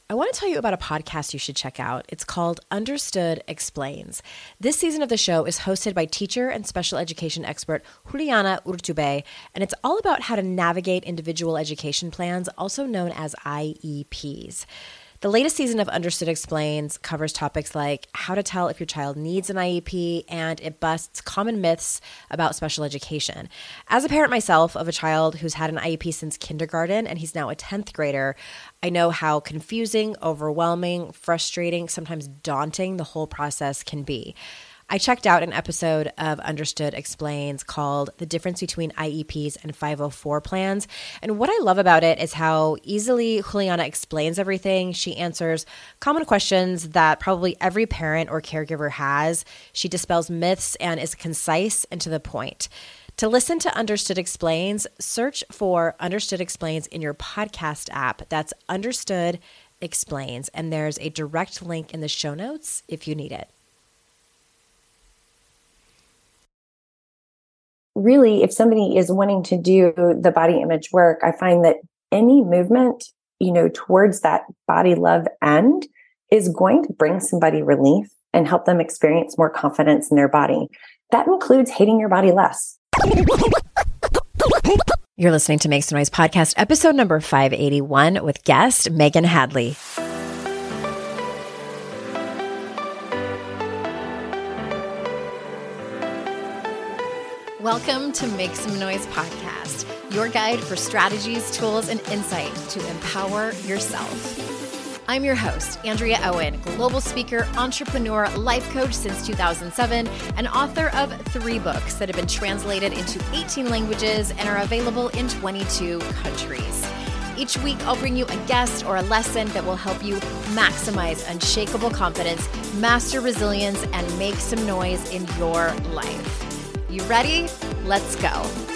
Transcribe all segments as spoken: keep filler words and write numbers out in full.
I want to tell you about a podcast you should check out. It's called Understood Explains. This season of the show is hosted by teacher and special education expert Juliana Urtubey, and it's all about how to navigate individual education plans, also known as I E Ps. The latest season of Understood Explains covers topics like how to tell if your child needs an I E P, and it busts common myths about special education. As a parent myself of a child who's had an I E P since kindergarten, and he's now a tenth grader, I know how confusing, overwhelming, frustrating, sometimes daunting the whole process can be. I checked out an episode of Understood Explains called The Difference Between I E Ps and five oh four Plans. And what I love about it is how easily Juliana explains everything. She answers common questions that probably every parent or caregiver has. She dispels myths and is concise and to the point. To listen to Understood Explains, search for Understood Explains in your podcast app. That's Understood Explains. And there's a direct link in the show notes if you need it. Really, if somebody is wanting to do the body image work, I find that any movement, you know, towards that body love end is going to bring somebody relief and help them experience more confidence in their body. That includes hating your body less. You're listening to Make Some Noise podcast, episode number five eighty-one with guest Megan Hadley. Welcome to Make Some Noise podcast, your guide for strategies, tools, and insight to empower yourself. I'm your host, Andrea Owen, global speaker, entrepreneur, life coach since two thousand seven, and author of three books that have been translated into eighteen languages and are available in twenty-two countries. Each week, I'll bring you a guest or a lesson that will help you maximize unshakable confidence, master resilience, and make some noise in your life. You ready? Let's go.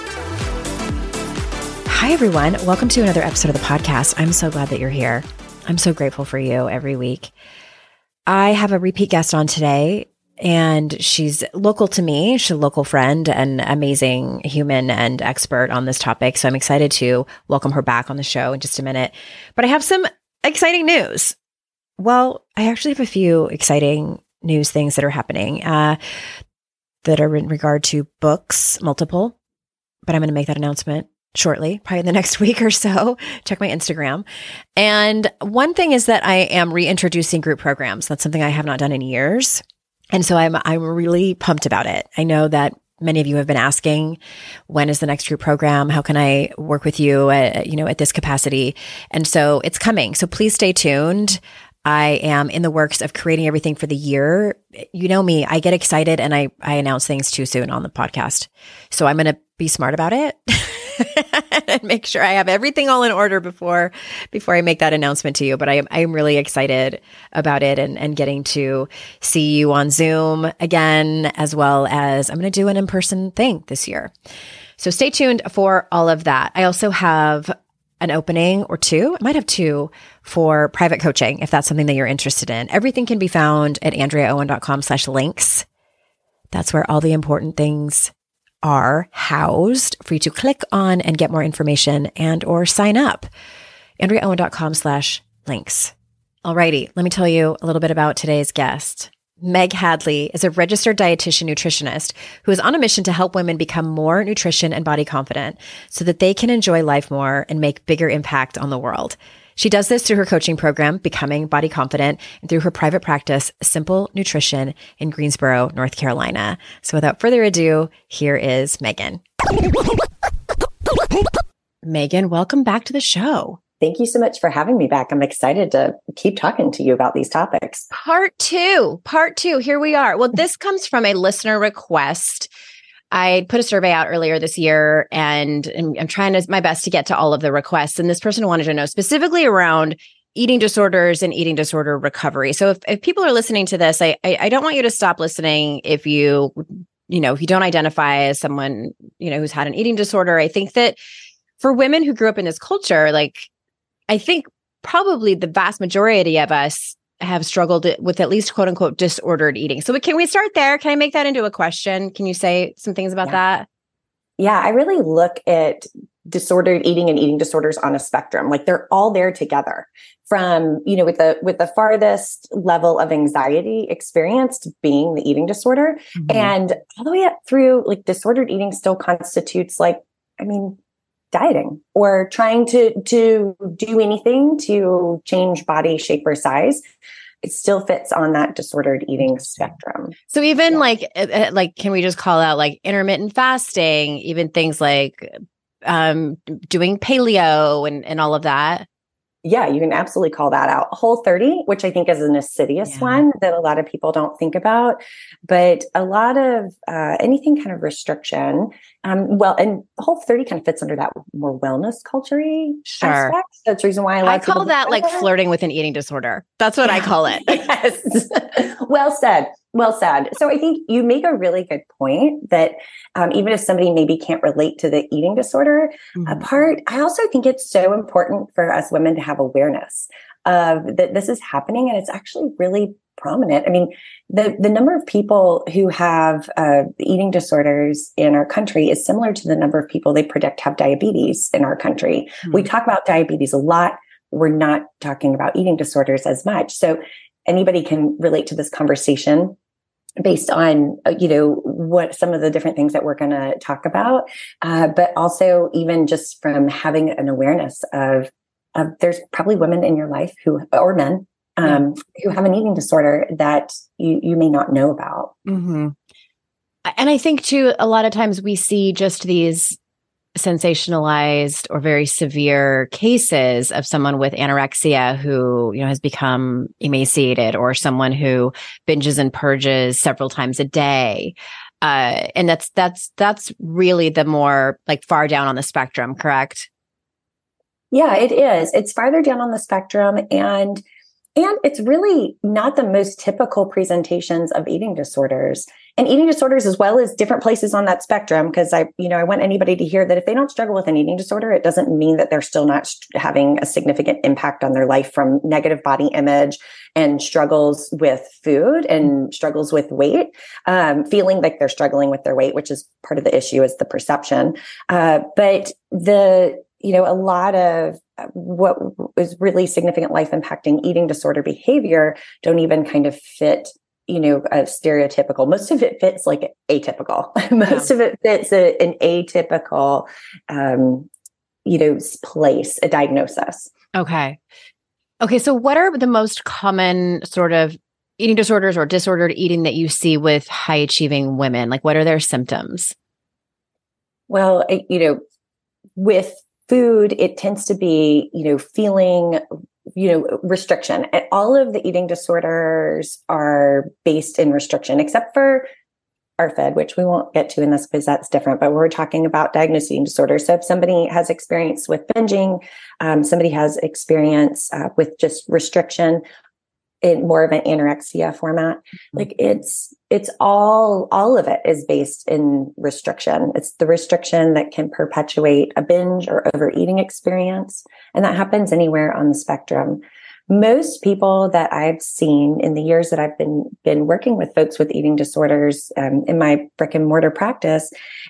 Hi, everyone. Welcome to another episode of the podcast. I'm so glad that you're here. I'm so grateful for you every week. I have a repeat guest on today, and she's local to me. She's a local friend and amazing human and expert on this topic. So I'm excited to welcome her back on the show in just a minute. But I have some exciting news. Well, I actually have a few exciting news things that are happening. Uh, that are in regard to books, multiple, but I'm going to make that announcement shortly, probably in the next week or so. Check my Instagram. And one thing is that I am reintroducing group programs. That's something I have not done in years. And so I'm I'm really pumped about it. I know that many of you have been asking, when is the next group program? How can I work with you at, you know, at this capacity? And so it's coming. So please stay tuned. I am in the works of creating everything for the year. You know me, I get excited and I, I announce things too soon on the podcast. So I'm going to be smart about it and make sure I have everything all in order before, before I make that announcement to you. But I am, I am really excited about it and, and getting to see you on Zoom again, as well as I'm going to do an in-person thing this year. So stay tuned for all of that. I also have an opening or two, I might have two for private coaching, if that's something that you're interested in. Everything can be found at andreaowen.com slash links. That's where all the important things are housed for you to click on and get more information and or sign up. andreaowen.com slash links. Alrighty, let me tell you a little bit about today's guest. Meg Hadley is a registered dietitian nutritionist who is on a mission to help women become more nutrition and body confident so that they can enjoy life more and make bigger impact on the world. She does this through her coaching program, Becoming Body Confident, and through her private practice, Simple Nutrition in Greensboro, North Carolina. So without further ado, here is Megan. Megan, welcome back to the show. Thank you so much for having me back. I'm excited to keep talking to you about these topics. Part two, part two, here we are. Well, this comes from a listener request. I put a survey out earlier this year, and, and I'm trying to, my best to get to all of the requests. And this person wanted to know specifically around eating disorders and eating disorder recovery. So if, if people are listening to this, I, I I don't want you to stop listening if you, you know, if you don't identify as someone, you know, who's had an eating disorder. I think that for women who grew up in this culture, like, I think probably the vast majority of us have struggled with at least quote unquote disordered eating. So can we start there? Can I make that into a question? Can you say some things about yeah. that? Yeah, I really look at disordered eating and eating disorders on a spectrum. Like they're all there together, from, you know, with the, with the farthest level of anxiety experienced being the eating disorder, mm-hmm. and all the way up through, like, disordered eating still constitutes, like, I mean, dieting or trying to, to do anything to change body shape or size. It still fits on that disordered eating spectrum. So even yeah. like, uh, like, can we just call out like intermittent fasting, even things like um, doing paleo and, and all of that? Yeah, you can absolutely call that out. Whole thirty, which I think is an insidious yeah. one that a lot of people don't think about, but a lot of uh, anything kind of restriction. Um, well, and Whole thirty kind of fits under that more wellness culture-y sure. aspect. That's the reason why I, I call that like flirting with an eating disorder. That's what yeah. I call it. Yes. Well said. Well said. So I think you make a really good point that um, even if somebody maybe can't relate to the eating disorder mm-hmm. uh, part, I also think it's so important for us women to have awareness of that this is happening, and it's actually really prominent. I mean, the, the number of people who have uh, eating disorders in our country is similar to the number of people they predict have diabetes in our country. Mm-hmm. We talk about diabetes a lot. We're not talking about eating disorders as much. So anybody can relate to this conversation based on, uh, you know, what some of the different things that we're going to talk about, uh, but also even just from having an awareness of, of there's probably women in your life who, or men, um, yeah. who have an eating disorder that you, you may not know about. Mm-hmm. And I think too, a lot of times we see just these sensationalized or very severe cases of someone with anorexia who, you know, has become emaciated, or someone who binges and purges several times a day. Uh, and that's, that's, that's really the more like far down on the spectrum, correct? Yeah, it is. It's farther down on the spectrum, and And it's really not the most typical presentations of eating disorders, and eating disorders as well as different places on that spectrum. Because I, you know, I want anybody to hear that if they don't struggle with an eating disorder, it doesn't mean that they're still not st- having a significant impact on their life, from negative body image and struggles with food and struggles with weight, um, feeling like they're struggling with their weight, which is part of the issue, is the perception. Uh, but the you know, a lot of what is really significant life impacting eating disorder behavior don't even kind of fit, you know, a stereotypical. Most of it fits like atypical. Most yeah. of it fits a, an atypical, um, you know, place, a diagnosis. Okay. Okay. So what are the most common sort of eating disorders or disordered eating that you see with high achieving women? Like, what are their symptoms? Well, you know, with food, it tends to be, you know, feeling, you know, restriction. And all of the eating disorders are based in restriction, except for R F E D, which we won't get to in this because that's different, but we're talking about diagnosed eating disorders. So if somebody has experience with binging, um, somebody has experience uh, with just restriction in more of an anorexia format, mm-hmm. like it's, it's all, all of it is based in restriction. It's the restriction that can perpetuate a binge or overeating experience. And that happens anywhere on the spectrum. Most people that I've seen in the years that I've been, been working with folks with eating disorders um, in my brick and mortar practice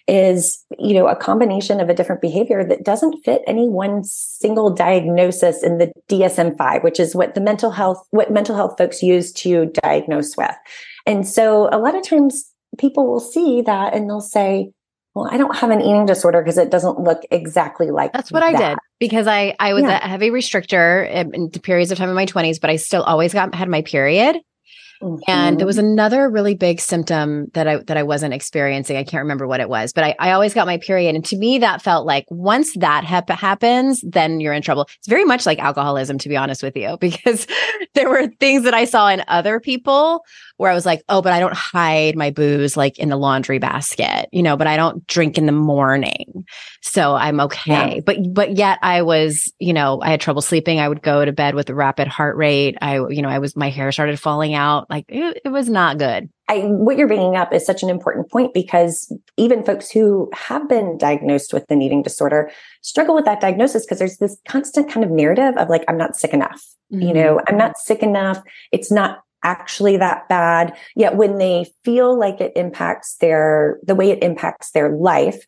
is, you know, a combination of a different behavior that doesn't fit any one single diagnosis in the D S M five, which is what the mental health, what mental health folks use to diagnose with. And so a lot of times people will see that and they'll say, well, I don't have an eating disorder because it doesn't look exactly like That's what that. I did, because I, I was Yeah. a heavy restrictor in, in periods of time in my twenties, but I still always got had my period. Mhm. And there was another really big symptom that I that I wasn't experiencing. I can't remember what it was, but I, I always got my period. And to me, that felt like once that hap- happens, then you're in trouble. It's very much like alcoholism, to be honest with you, because there were things that I saw in other people where I was like, oh, but I don't hide my booze like in the laundry basket, you know, but I don't drink in the morning. So I'm okay. Yeah. But but yet I was, you know, I had trouble sleeping. I would go to bed with a rapid heart rate. I, you know, I was, my hair started falling out. Like it, it was not good. I, what you're bringing up is such an important point, because even folks who have been diagnosed with an eating disorder struggle with that diagnosis because there's this constant kind of narrative of like, I'm not sick enough. Mm-hmm. You know, I'm not sick enough. It's not actually that bad. Yet when they feel like it impacts their, the way it impacts their life,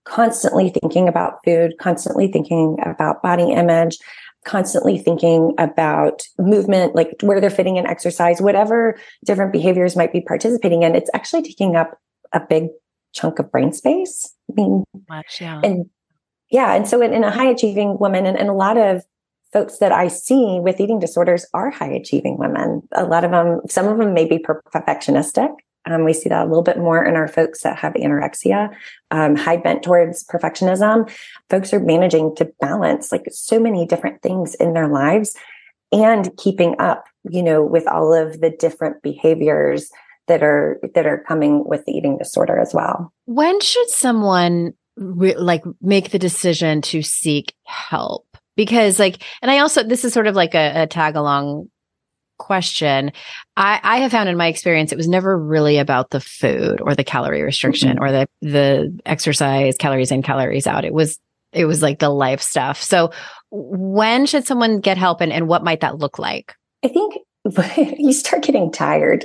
constantly thinking about food, constantly thinking about body image, constantly thinking about movement, like where they're fitting in exercise, whatever different behaviors might be participating in, it's actually taking up a big chunk of brain space. I mean, much, yeah. And yeah. And so in, in a high achieving woman, and, and a lot of folks that I see with eating disorders are high achieving women. A lot of them, some of them may be perfectionistic. Um, we see that a little bit more in our folks that have anorexia, um, high bent towards perfectionism. Folks are managing to balance like so many different things in their lives and keeping up, you know, with all of the different behaviors that are, that are coming with the eating disorder as well. When should someone re- like make the decision to seek help? Because like, and I also, this is sort of like a, a tag along question. I, I have found in my experience, it was never really about the food or the calorie restriction mm-hmm. or the, the exercise, calories in, calories out. It was, it was like the life stuff. So when should someone get help, and, and what might that look like? I think you start getting tired.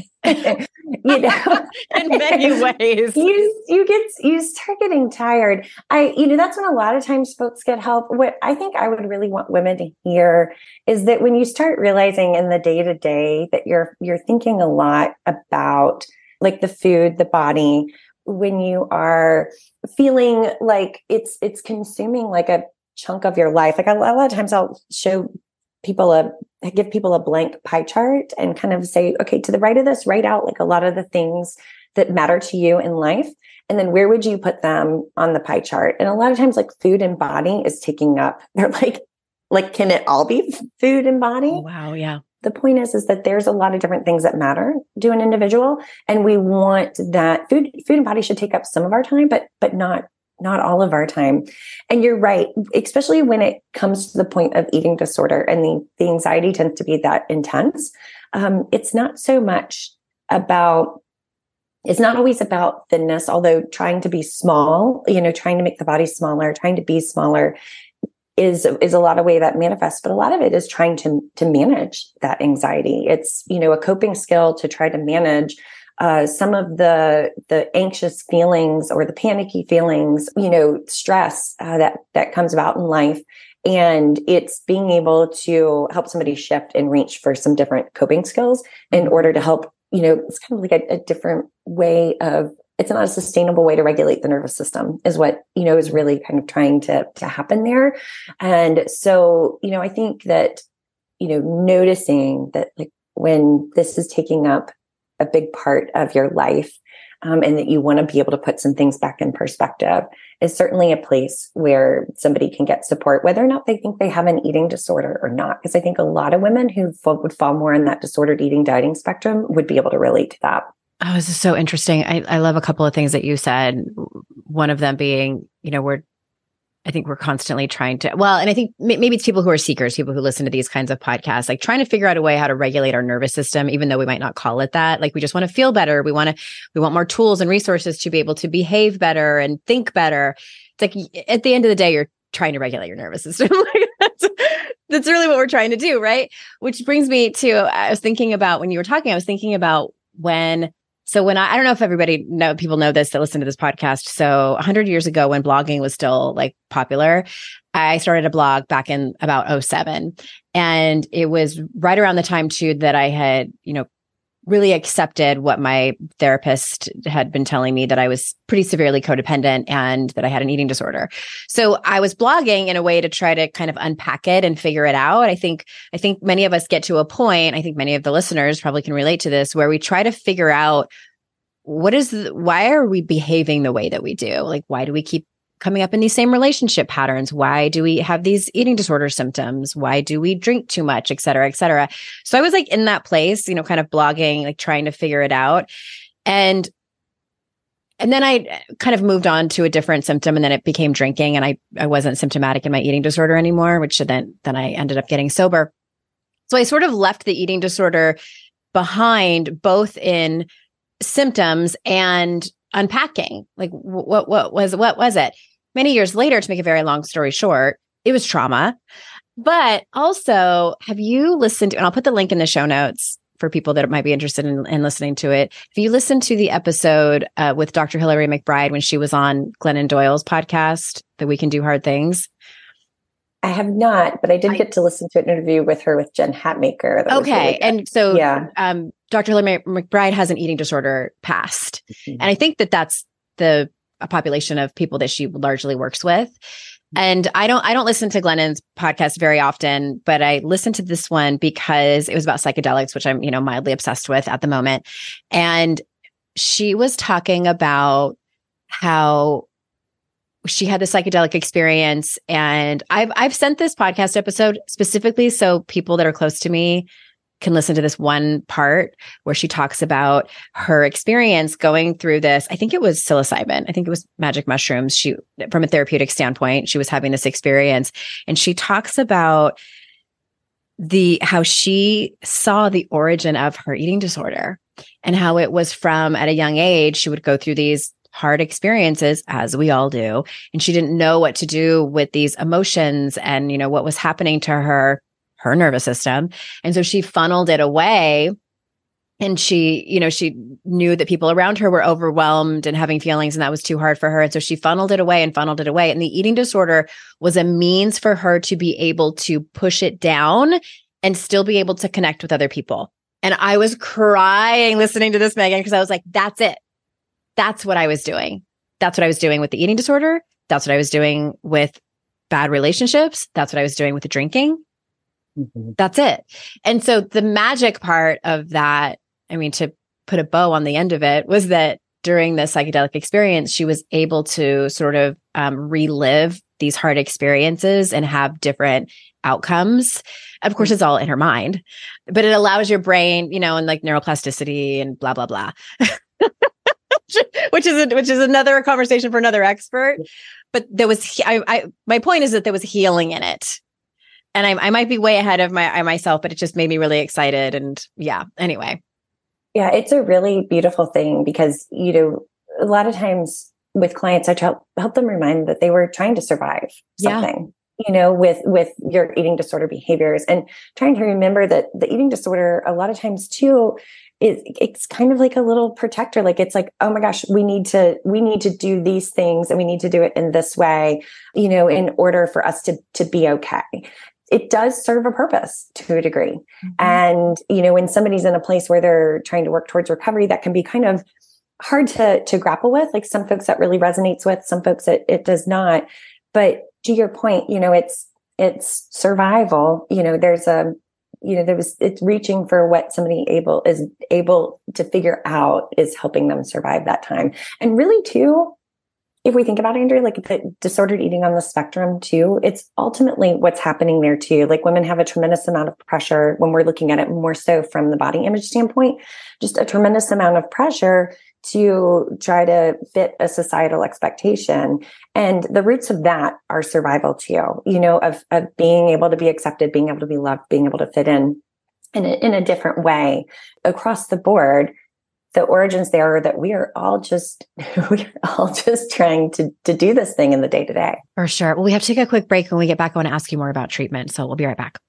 You know, in many ways, you you get you start getting tired. I, you know, that's when a lot of times folks get help. What I think I would really want women to hear is that when you start realizing in the day to day that you're you're thinking a lot about like the food, the body, when you are feeling like it's it's consuming like a chunk of your life. Like a, a lot of times, I'll show people a give people a blank pie chart and kind of say, okay, to the right of this, write out like a lot of the things that matter to you in life. And then where would you put them on the pie chart? And a lot of times like food and body is taking up. They're like, like, can it all be food and body? Oh, wow. Yeah. The point is, is that there's a lot of different things that matter to an individual. And we want that food, food and body should take up some of our time, but, but not not all of our time. And you're right, especially when it comes to the point of eating disorder and the, the anxiety tends to be that intense. Um, it's not so much about, it's not always about thinness, although trying to be small, you know, trying to make the body smaller, trying to be smaller is, is a lot of way that manifests, but a lot of it is trying to, to manage that anxiety. It's, you know, a coping skill to try to manage Uh, some of the the anxious feelings or the panicky feelings, you know, stress uh, that that comes about in life, and it's being able to help somebody shift and reach for some different coping skills in order to help. You know, it's kind of like a, a different way of. It's not a sustainable way to regulate the nervous system, is what you know is really kind of trying to to happen there. And so, you know, I think that you know, noticing that like when this is taking up a big part of your life, um, and that you want to be able to put some things back in perspective is certainly a place where somebody can get support, whether or not they think they have an eating disorder or not. Because I think a lot of women who f- would fall more in that disordered eating dieting spectrum would be able to relate to that. Oh, this is so interesting. I, I love a couple of things that you said. One of them being, you know, we're I think we're constantly trying to, well, and I think maybe it's people who are seekers, people who listen to these kinds of podcasts, like trying to figure out a way how to regulate our nervous system, even though we might not call it that. Like we just want to feel better. We want to, we want more tools and resources to be able to behave better and think better. It's like at the end of the day, you're trying to regulate your nervous system. Like that's, that's really what we're trying to do. Right. Which brings me to, I was thinking about when you were talking, I was thinking about when So when I, I don't know if everybody know, people know this that listen to this podcast. So a hundred years ago when blogging was still like popular, I started a blog back in about oh seven. And it was right around the time too that I had, you know, really accepted what my therapist had been telling me, that I was pretty severely codependent and that I had an eating disorder. So I was blogging in a way to try to kind of unpack it and figure it out. I think, I think many of us get to a point, I think many of the listeners probably can relate to this, where we try to figure out what is, the, why are we behaving the way that we do? Like, why do we keep coming up in these same relationship patterns? Why do we have these eating disorder symptoms? Why do we drink too much, et cetera, et cetera? So I was like in that place, you know, kind of blogging, like trying to figure it out. And, and then I kind of moved on to a different symptom, and then it became drinking, and I, I wasn't symptomatic in my eating disorder anymore, which then, then I ended up getting sober. So I sort of left the eating disorder behind, both in symptoms and unpacking. Like what, what was, what was it? Many years later, to make a very long story short, it was trauma. But also, have you listened to, and I'll put the link in the show notes, for people that might be interested in, in listening to it. If you listen to the episode uh, with Doctor Hillary McBride when she was on Glennon Doyle's podcast, that We Can Do Hard Things. I have not, but I did get to listen to an interview with her with Jen Hatmaker. That okay. Really and so yeah. um, Doctor Hillary McBride has an eating disorder past. Mm-hmm. And I think that that's the a population of people that she largely works with. And I don't, I don't listen to Glennon's podcast very often, but I listened to this one because it was about psychedelics, which I'm, you know, mildly obsessed with at the moment. And she was talking about how she had the psychedelic experience. And I've, I've sent this podcast episode specifically so people that are close to me can listen to this one part where she talks about her experience going through this. I think it was psilocybin. I think it was magic mushrooms. She, from a therapeutic standpoint, she was having this experience, and she talks about the, how she saw the origin of her eating disorder and how it was from at a young age, she would go through these hard experiences, as we all do. And she didn't know what to do with these emotions and, you know, what was happening to her her nervous system. And so she funneled it away, and she, you know, she knew that people around her were overwhelmed and having feelings, and that was too hard for her. And so she funneled it away and funneled it away. And the eating disorder was a means for her to be able to push it down and still be able to connect with other people. And I was crying listening to this, Megan, because I was like, that's it. That's what I was doing. That's what I was doing with the eating disorder. That's what I was doing with bad relationships. That's what I was doing with the drinking. Mm-hmm. That's it. And so the magic part of that, I mean, to put a bow on the end of it, was that during the psychedelic experience, she was able to sort of um, relive these hard experiences and have different outcomes. Of course, it's all in her mind, but it allows your brain, you know, and like neuroplasticity and blah, blah, blah, which is, a, which is another conversation for another expert. But there was, I, I, my point is that there was healing in it. And I, I might be way ahead of my myself, but it just made me really excited. And yeah, anyway. Yeah, it's a really beautiful thing because, you know, a lot of times with clients, I try to help them remind that they were trying to survive something, yeah. you know, with, with your eating disorder behaviors, and trying to remember that the eating disorder, a lot of times too, is it's kind of like a little protector. Like, it's like, oh my gosh, we need to, we need to do these things, and we need to do it in this way, you know, in order for us to, to be okay. It does serve a purpose to a degree. Mm-hmm. And, you know, when somebody's in a place where they're trying to work towards recovery, that can be kind of hard to, to grapple with. Like, some folks that really resonates with, some folks it, it does not. But to your point, you know, it's, it's survival. You know, there's a, you know, there was, it's reaching for what somebody able is able to figure out is helping them survive that time. And really too, if we think about it, Andrea, like the disordered eating on the spectrum too, it's ultimately what's happening there too. Like, women have a tremendous amount of pressure when we're looking at it more so from the body image standpoint, just a tremendous amount of pressure to try to fit a societal expectation. And the roots of that are survival too, you know, of, of being able to be accepted, being able to be loved, being able to fit in, in a, in a different way across the board. The origins there are that we are all just, we're all just trying to, to do this thing in the day to day. For sure. Well, we have to take a quick break. When we get back, I want to ask you more about treatment. So we'll be right back.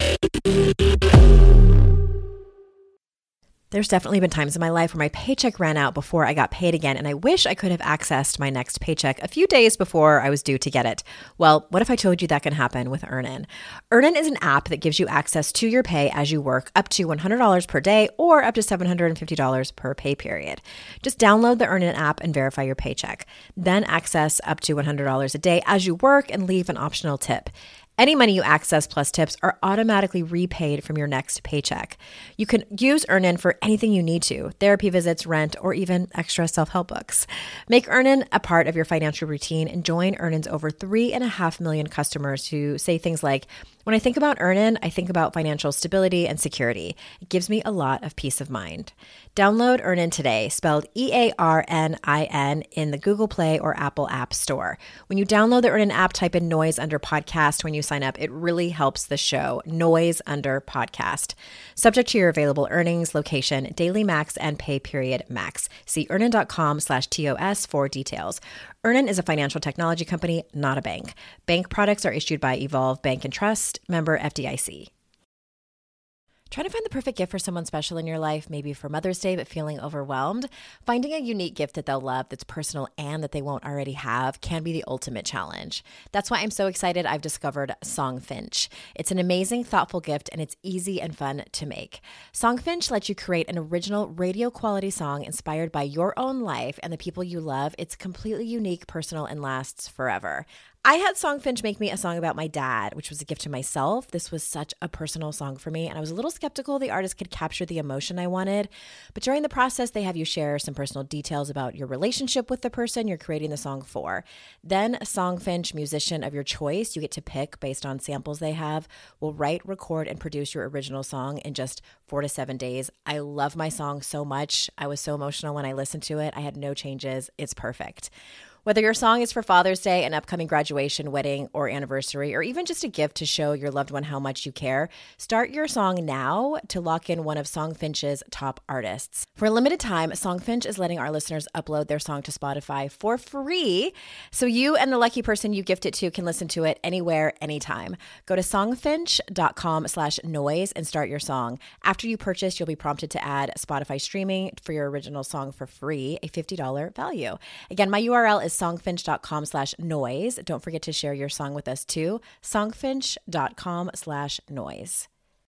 There's definitely been times in my life where my paycheck ran out before I got paid again, and I wish I could have accessed my next paycheck a few days before I was due to get it. Well, what if I told you that can happen with Earnin? Earnin is an app that gives you access to your pay as you work, up to one hundred dollars per day or up to seven hundred fifty dollars per pay period. Just download the Earnin app and verify your paycheck. Then access up to one hundred dollars a day as you work and leave an optional tip. Any money you access plus tips are automatically repaid from your next paycheck. You can use Earnin for anything you need to: therapy visits, rent, or even extra self-help books. Make Earnin a part of your financial routine and join Earnin's over three and a half million customers who say things like, "When I think about Earnin, I think about financial stability and security. It gives me a lot of peace of mind." Download Earnin today, spelled E A R N I N, in the Google Play or Apple App Store. When you download the Earnin app, type in Noise under podcast when you sign up. It really helps the show. Noise under podcast. Subject to your available earnings, location, daily max, and pay period max. See earnin.com slash TOS for details. Earnin is a financial technology company, not a bank. Bank products are issued by Evolve Bank and Trust, member F D I C. Trying to find the perfect gift for someone special in your life, maybe for Mother's Day, but feeling overwhelmed? Finding a unique gift that they'll love, that's personal and that they won't already have, can be the ultimate challenge. That's why I'm so excited I've discovered Songfinch. It's an amazing, thoughtful gift, and it's easy and fun to make. Songfinch lets you create an original radio quality song inspired by your own life and the people you love. It's completely unique, personal, and lasts forever. I had Songfinch make me a song about my dad, which was a gift to myself. This was such a personal song for me, and I was a little skeptical the artist could capture the emotion I wanted. But during the process, they have you share some personal details about your relationship with the person you're creating the song for. Then a Songfinch musician of your choice, you get to pick based on samples they have, will write, record, and produce your original song in just four to seven days. I love my song so much. I was so emotional when I listened to it. I had no changes. It's perfect. Whether your song is for Father's Day, an upcoming graduation, wedding, or anniversary, or even just a gift to show your loved one how much you care, start your song now to lock in one of Songfinch's top artists. For a limited time, Songfinch is letting our listeners upload their song to Spotify for free, so you and the lucky person you gift it to can listen to it anywhere, anytime. Go to songfinch.com slash noise and start your song. After you purchase, you'll be prompted to add Spotify streaming for your original song for free, a fifty dollars value. Again, my U R L is songfinch.com slash noise. Don't forget to share your song with us too. Songfinch.com slash noise.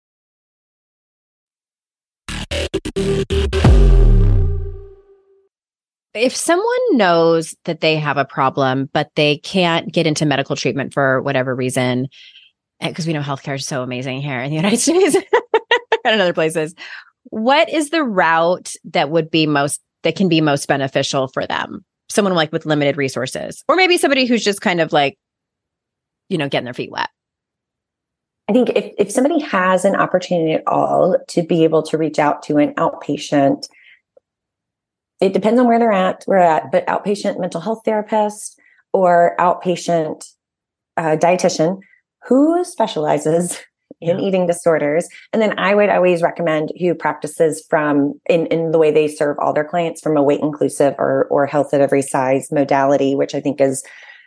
If someone knows that they have a problem, but they can't get into medical treatment for whatever reason, because we know healthcare is so amazing here in the United States and in other places, what is the route that would be most, that can be most beneficial for them? Someone like with limited resources, or maybe somebody who's just kind of like, you know, getting their feet wet. I think if, if somebody has an opportunity at all to be able to reach out to an outpatient, it depends on where they're at, we're at, but outpatient mental health therapist or outpatient uh, dietitian who specializes in yeah. eating disorders. And then I would always recommend who practices from in, in the way they serve all their clients from a weight inclusive or, or health at every size modality, which I think is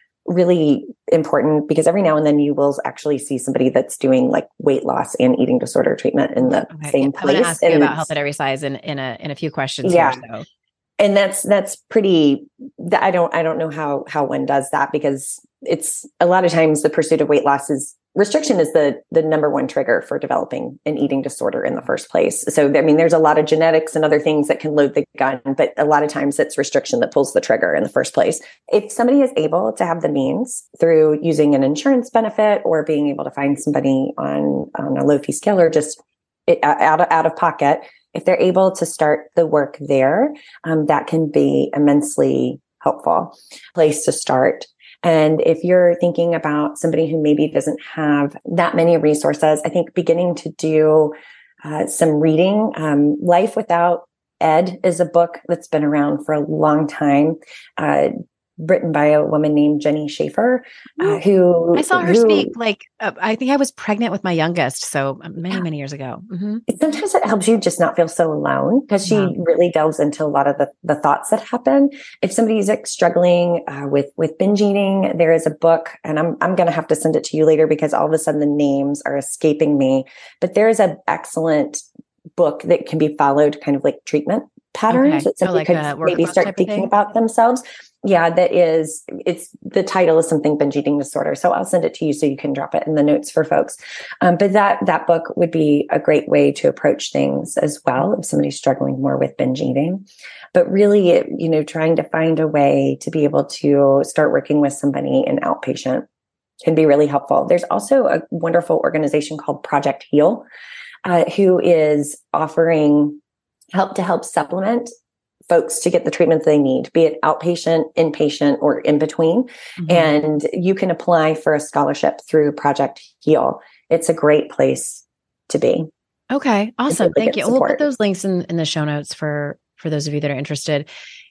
really important because every now and then you will actually see somebody that's doing like weight loss and eating disorder treatment in the okay. same I'm place. I'm ask you about health at every size in, in a, in a few questions yeah. here. So. And that's, that's pretty, I don't, I don't know how, how one does that because it's a lot of times the pursuit of weight loss is restriction is the, the number one trigger for developing an eating disorder in the first place. So, I mean, there's a lot of genetics and other things that can load the gun, but a lot of times it's restriction that pulls the trigger in the first place. If somebody is able to have the means through using an insurance benefit or being able to find somebody on, on a low fee scale or just it, out of, out of pocket, if they're able to start the work there, um, that can be immensely helpful place to start. And if you're thinking about somebody who maybe doesn't have that many resources, I think beginning to do uh, some reading. Um, Life Without Ed is a book that's been around for a long time. Uh, written by a woman named Jenny Schaefer, uh, who I saw her who, speak like, uh, I think I was pregnant with my youngest. So many, many years ago. Mm-hmm. Sometimes it helps you just not feel so alone because she yeah. really delves into a lot of the, the thoughts that happen. If somebody's like struggling uh, with, with binge eating, there is a book and I'm, I'm going to have to send it to you later because all of a sudden the names are escaping me, but there is an excellent book that can be followed kind of like treatment patterns okay. that somebody oh, like could maybe start thinking about themselves. Yeah, that is, it's the title is something binge eating disorder. So I'll send it to you so you can drop it in the notes for folks. Um, but that, that book would be a great way to approach things as well if somebody's struggling more with binge eating. But really, it, you know, trying to find a way to be able to start working with somebody in outpatient can be really helpful. There's also a wonderful organization called Project Heal, uh, who is offering help to help supplement folks to get the treatment they need, be it outpatient, inpatient, or in between. Mm-hmm. And you can apply for a scholarship through Project Heal. It's a great place to be. Okay. Awesome. Thank you. Support. We'll put those links in, in the show notes for, for those of you that are interested.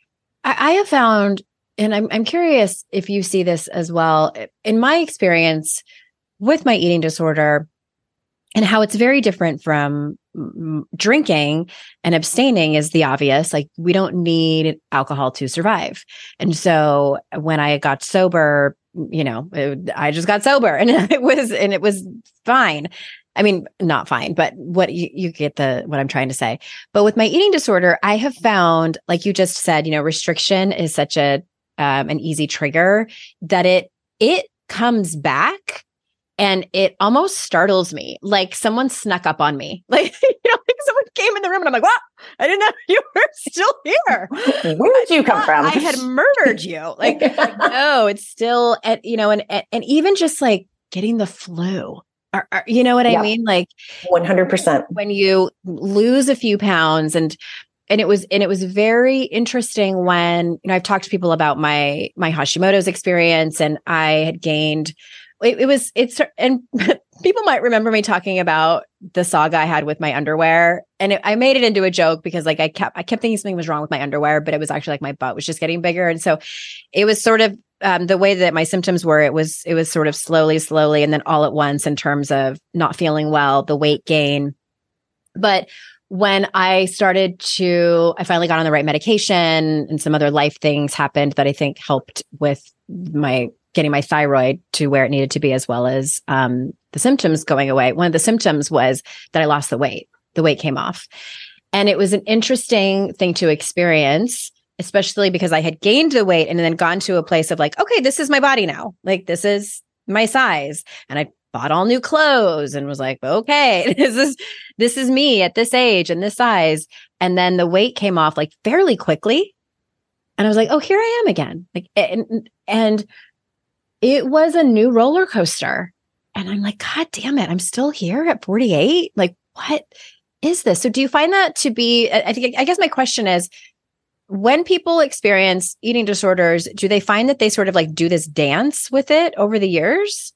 I, I have found, and I'm, I'm curious if you see this as well, in my experience with my eating disorder and how it's very different from drinking and abstaining is the obvious. Like we don't need alcohol to survive. And so when I got sober, you know, it, I just got sober and it was, and it was fine. I mean, not fine, but what you, you get the, what I'm trying to say. But with my eating disorder, I have found, like you just said, you know, restriction is such a, um, an easy trigger that it, it comes back. And it almost startles me, like someone snuck up on me. Like, you know, like someone came in the room and I'm like, wow, I didn't know you were still here. Where did you come from? I had murdered you. Like, like no, it's still, at, you know, and, and even just like getting the flu, or, or, you know what yeah. I mean? Like one hundred percent when you lose a few pounds and, and it was, and it was very interesting when, you know, I've talked to people about my, my Hashimoto's experience, and I had gained It, it was, it's, and people might remember me talking about the saga I had with my underwear. And it, I made it into a joke because like I kept, I kept thinking something was wrong with my underwear, but it was actually like my butt was just getting bigger. And so it was sort of um, the way that my symptoms were, it was, it was sort of slowly, slowly, and then all at once in terms of not feeling well, the weight gain. But when I started to, I finally got on the right medication, and some other life things happened that I think helped with my getting my thyroid to where it needed to be, as well as um, the symptoms going away. One of the symptoms was that I lost the weight. The weight came off. And it was an interesting thing to experience, especially because I had gained the weight and then gone to a place of like, okay, this is my body now. Like, this is my size. And I bought all new clothes and was like, okay, this is, this is me at this age and this size. And then the weight came off like fairly quickly. And I was like, oh, here I am again. Like, and, and it was a new roller coaster. And I'm like, God damn it, I'm still here at forty-eight. Like, what is this? So do you find that to be, I think, I guess my question is, when people experience eating disorders, do they find that they sort of like do this dance with it over the years?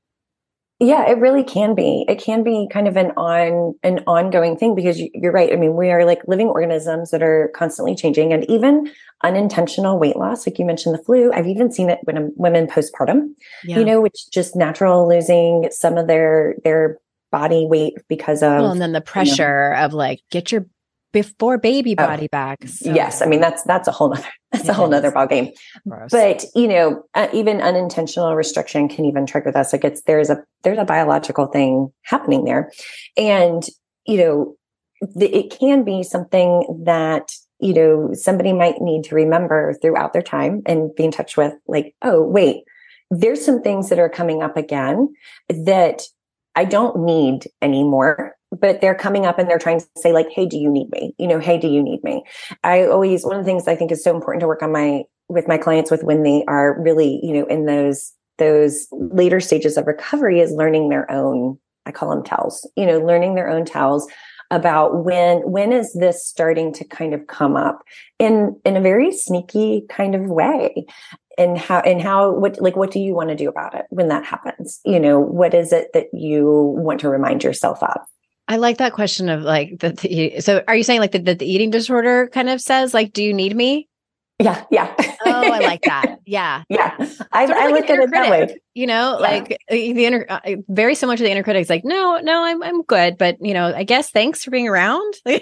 Yeah, it really can be. It can be kind of an on an ongoing thing, because you, you're right. I mean, we are like living organisms that are constantly changing, and even unintentional weight loss, like you mentioned the flu. I've even seen it when women postpartum, yeah. you know, which just natural losing some of their their body weight because of, well, and then the pressure you know, of like get your before baby body oh, back. So. Yes, I mean that's that's a whole nother that's it a whole is. nother ball game. Gross. But you know, uh, even unintentional restriction can even trigger this. Like it's there's a there's a biological thing happening there, and you know, the, it can be something that you know somebody might need to remember throughout their time and be in touch with. Like, oh wait, there's some things that are coming up again that I don't need anymore. But they're coming up and they're trying to say like, hey, do you need me? You know, hey, do you need me? I always, one of the things I think is so important to work on my, with my clients with when they are really, you know, in those, those later stages of recovery is learning their own, I call them tells, you know, learning their own tells about when, when is this starting to kind of come up in, in a very sneaky kind of way. And how, and how, what, like, what do you want to do about it when that happens? You know, what is it that you want to remind yourself of? I like that question of like the, the so are you saying like that the, the eating disorder kind of says like, do you need me? Yeah. Yeah. Oh, I like that. Yeah. Yeah. I, sort of I like look at it that way. You know, yeah. like the inner, uh, very similar to the inner critic. It's like, no, no, I'm, I'm good. But you know, I guess thanks for being around. Like,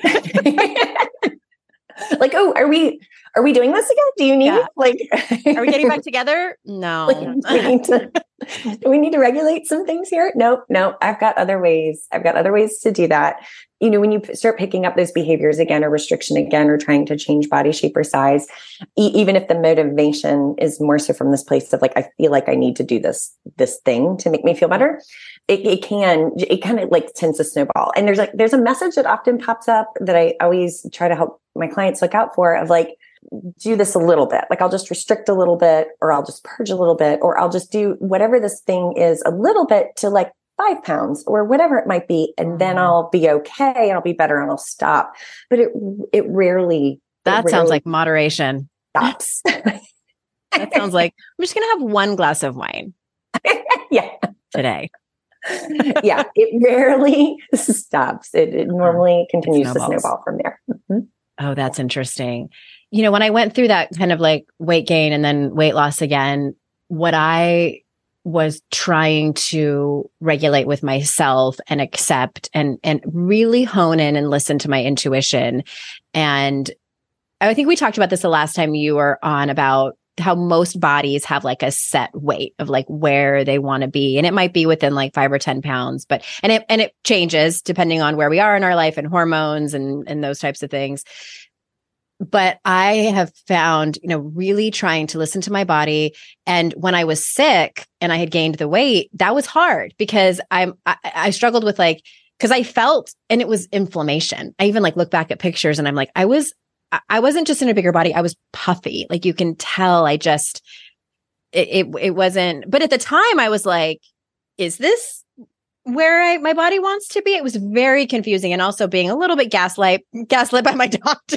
oh, are we, are we doing this again? Do you need yeah. like, are we getting back together? No. Like, do, we need to, do we need to regulate some things here? No, no, I've got other ways. I've got other ways to do that. You know, when you start picking up those behaviors again, or restriction again, or trying to change body shape or size, e- even if the motivation is more so from this place of like, I feel like I need to do this, this thing to make me feel better. It, it can, it kind of like tends to snowball. And there's like, there's a message that often pops up that I always try to help my clients look out for of like, do this a little bit. Like I'll just restrict a little bit, or I'll just purge a little bit, or I'll just do whatever this thing is a little bit to like five pounds or whatever it might be. And then I'll be okay and I'll be better and I'll stop. But it, it rarely. That it rarely sounds like moderation. Stops. That sounds like I'm just going to have one glass of wine. Yeah. Today. Yeah. It rarely stops. It, it normally continues to snowball from there. Mm-hmm. Oh, that's interesting. You know, when I went through that kind of like weight gain and then weight loss again, what I was trying to regulate with myself and accept and, and really hone in and listen to my intuition. And I think we talked about this the last time you were on about how most bodies have like a set weight of like where they want to be. And it might be within like five or ten pounds, but, and it, and it changes depending on where we are in our life and hormones and, and those types of things. But I have found, you know, really trying to listen to my body. And when I was sick and I had gained the weight, that was hard because I'm, I, I struggled with like, cause I felt, and it was inflammation. I even like look back at pictures and I'm like, I was, I wasn't just in a bigger body. I was puffy. Like you can tell I just, it, it, it wasn't, but at the time I was like, is this where I, my body wants to be? It was very confusing and also being a little bit gaslight, gaslit by my doctor.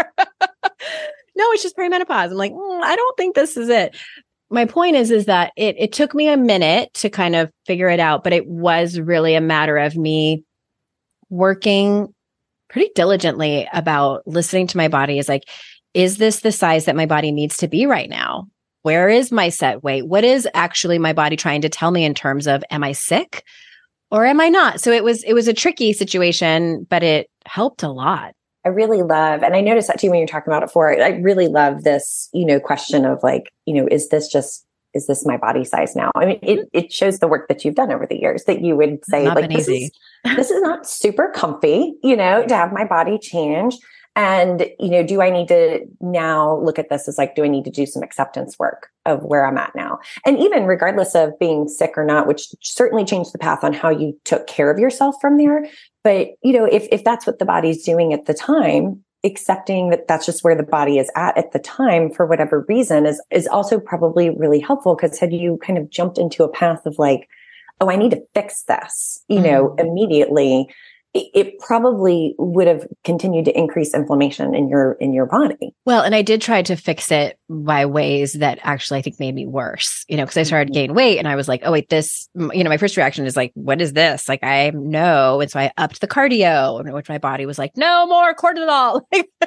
No, it's just perimenopause. I'm like, mm, I don't think this is it. My point is, is that it, it took me a minute to kind of figure it out, but it was really a matter of me working pretty diligently about listening to my body. Is like, is this the size that my body needs to be right now? Where is my set weight? What is actually my body trying to tell me in terms of, am I sick or am I not? So it was, it was a tricky situation, but it helped a lot. I really love, and I noticed that too when you're talking about it before, I really love this, you know, question of like, you know, is this just, is this my body size now? I mean, it, it shows the work that you've done over the years that you would say not like, been this easy. is, this is not super comfy, you know, to have my body change. And, you know, do I need to now look at this as like, do I need to do some acceptance work of where I'm at now? And even regardless of being sick or not, which certainly changed the path on how you took care of yourself from there. But, you know, if, if that's what the body's doing at the time, accepting that that's just where the body is at at the time for whatever reason is, is also probably really helpful. Because had you kind of jumped into a path of like, oh, I need to fix this, you mm-hmm. know, immediately, it probably would have continued to increase inflammation in your, in your body. Well, and I did try to fix it by ways that actually I think made me worse, you know, because I started to gain weight and I was like, oh, wait, this, you know, my first reaction is like, what is this? Like, I know. And so I upped the cardio, which my body was like, no more cortisol.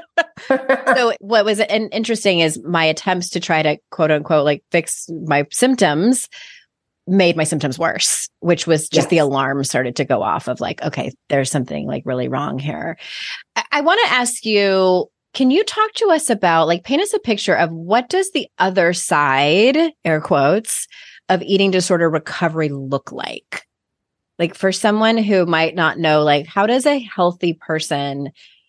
So what was an interesting is my attempts to try to quote unquote, like fix my symptoms made my symptoms worse, which was just yes. the alarm started to go off of like, okay, there's something like really wrong here. I, I want to ask you, can you talk to us about like, paint us a picture of what does the other side, air quotes, of eating disorder recovery look like? Like for someone who might not know, like, how does a healthy person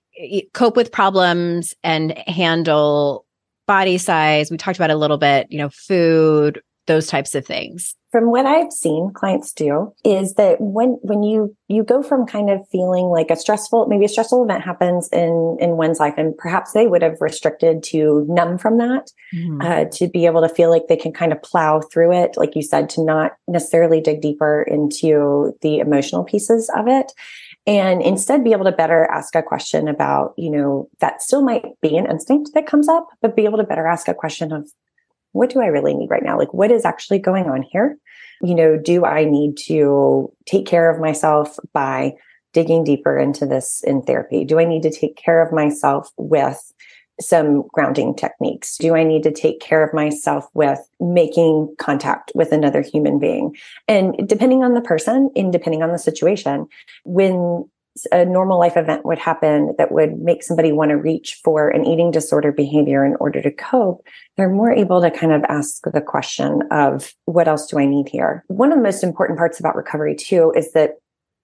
cope with problems and handle body size? We talked about it a little bit, you know, food, those types of things. From what I've seen clients do is that when, when you, you go from kind of feeling like a stressful, maybe a stressful event happens in, in one's life, and perhaps they would have restricted to numb from that, mm-hmm. uh, to be able to feel like they can kind of plow through it. Like you said, to not necessarily dig deeper into the emotional pieces of it. And instead be able to better ask a question about, you know, that still might be an instinct that comes up, but be able to better ask a question of, what do I really need right now? Like, what is actually going on here? You know, do I need to take care of myself by digging deeper into this in therapy? Do I need to take care of myself with some grounding techniques? Do I need to take care of myself with making contact with another human being? And depending on the person and depending on the situation, when a normal life event would happen that would make somebody want to reach for an eating disorder behavior in order to cope, they're more able to kind of ask the question of, what else do I need here? One of the most important parts about recovery too is that